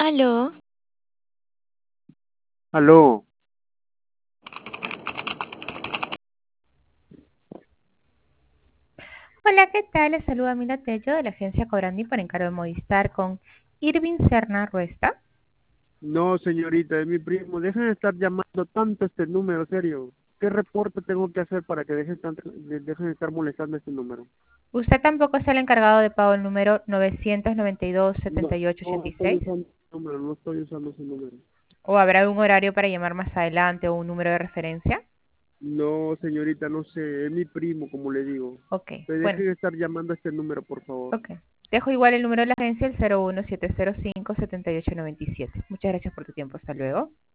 Aló, Aló, Hola, ¿qué tal? Les saluda Mila Tello de la agencia Cobrandi por encargo de Movistar con Irving Serna Ruesta. no señorita, es mi primo. Dejen de estar llamando tanto este número, serio. ¿Qué reporte tengo que hacer para que dejen de estar molestando este número? Usted tampoco es el encargado de pago el número No, no estoy 992-7886. usando ese número, no estoy usando ese número. ¿O habrá un horario para llamar más adelante o un número de referencia? No, señorita, no sé, es mi primo, como le digo. Ok, Pero bueno, dejen de estar llamando a este número, por favor. ok. Dejo igual el número de la agencia, el 01705-7897. Muchas gracias por tu tiempo. Hasta luego.